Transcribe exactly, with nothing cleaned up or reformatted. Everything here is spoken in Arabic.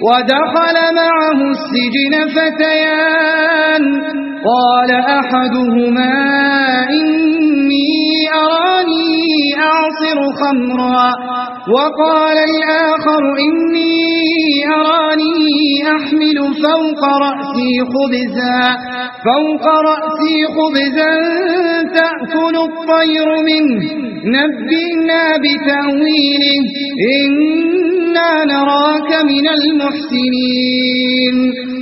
ودخل معه السجن فتيان قال أحدهما إني أراني أعصر خمرا وقال الآخر إني أراني أحمل فوق رأسي خبزا فوق رأسي خبزا تأكل الطير منه نبئنا بتأويله إنا نراك من المحسنين